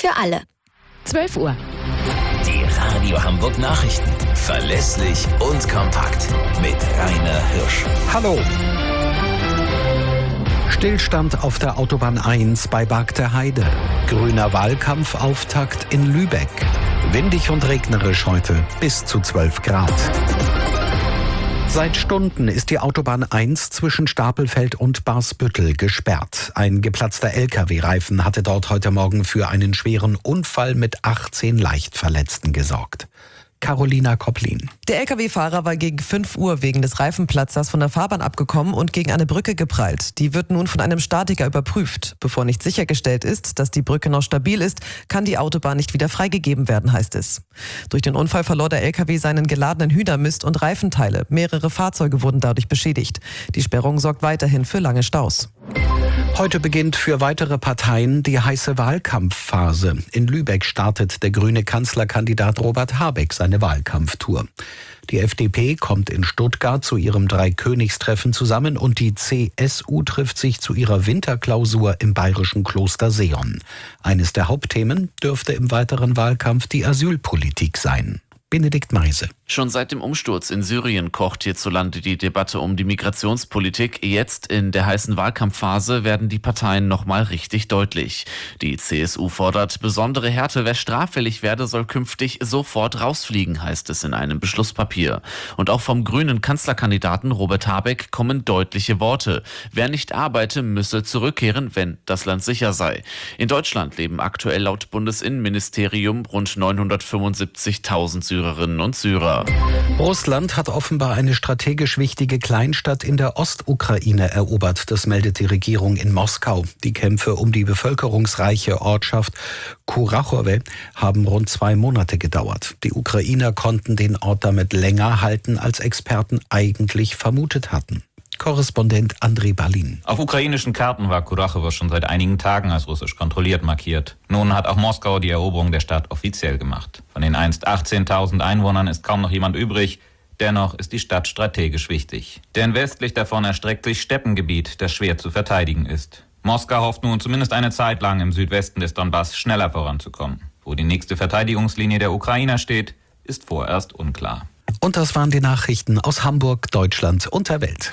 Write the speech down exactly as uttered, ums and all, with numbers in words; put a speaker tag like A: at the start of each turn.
A: für alle.
B: zwölf Uhr.
C: Die Radio Hamburg Nachrichten. Verlässlich und kompakt. Mit Rainer Hirsch.
D: Hallo. Stillstand auf der Autobahn eins bei Bargteheide. Grüner Wahlkampfauftakt in Lübeck. Windig und regnerisch heute, bis zu zwölf Grad. Seit Stunden ist die Autobahn eins zwischen Stapelfeld und Barsbüttel gesperrt. Ein geplatzter L K W-Reifen hatte dort heute Morgen für einen schweren Unfall mit achtzehn Leichtverletzten gesorgt. Carolina Kopplin.
E: Der L K W-Fahrer war gegen fünf Uhr wegen des Reifenplatzers von der Fahrbahn abgekommen und gegen eine Brücke geprallt. Die wird nun von einem Statiker überprüft. Bevor nicht sichergestellt ist, dass die Brücke noch stabil ist, kann die Autobahn nicht wieder freigegeben werden, heißt es. Durch den Unfall verlor der L K W seinen geladenen Hühnermist und Reifenteile. Mehrere Fahrzeuge wurden dadurch beschädigt. Die Sperrung sorgt weiterhin für lange Staus.
D: Heute beginnt für weitere Parteien die heiße Wahlkampfphase. In Lübeck startet der grüne Kanzlerkandidat Robert Habeck seine Wahlkampftour. Die F D P kommt in Stuttgart zu ihrem Dreikönigstreffen zusammen und die C S U trifft sich zu ihrer Winterklausur im bayerischen Kloster Seeon. Eines der Hauptthemen dürfte im weiteren Wahlkampf die Asylpolitik sein. Benedikt Meise.
F: Schon seit dem Umsturz in Syrien kocht hierzulande die Debatte um die Migrationspolitik. Jetzt in der heißen Wahlkampfphase werden die Parteien nochmal richtig deutlich. Die C S U fordert besondere Härte. Wer straffällig werde, soll künftig sofort rausfliegen, heißt es in einem Beschlusspapier. Und auch vom grünen Kanzlerkandidaten Robert Habeck kommen deutliche Worte. Wer nicht arbeite, müsse zurückkehren, wenn das Land sicher sei. In Deutschland leben aktuell laut Bundesinnenministerium rund neunhundertfünfundsiebzigtausend Syrerinnen und Syrer.
D: Russland hat offenbar eine strategisch wichtige Kleinstadt in der Ostukraine erobert. Das meldet die Regierung in Moskau. Die Kämpfe um die bevölkerungsreiche Ortschaft Kurachowe haben rund zwei Monate gedauert. Die Ukrainer konnten den Ort damit länger halten, als Experten eigentlich vermutet hatten. Korrespondent Andrei Balin.
G: Auf ukrainischen Karten war Kurachowo schon seit einigen Tagen als russisch kontrolliert markiert. Nun hat auch Moskau die Eroberung der Stadt offiziell gemacht. Von den einst achtzehntausend Einwohnern ist kaum noch jemand übrig. Dennoch ist die Stadt strategisch wichtig. Denn westlich davon erstreckt sich Steppengebiet, das schwer zu verteidigen ist. Moskau hofft nun zumindest eine Zeit lang im Südwesten des Donbass schneller voranzukommen. Wo die nächste Verteidigungslinie der Ukrainer steht, ist vorerst unklar.
D: Und das waren die Nachrichten aus Hamburg, Deutschland und der Welt.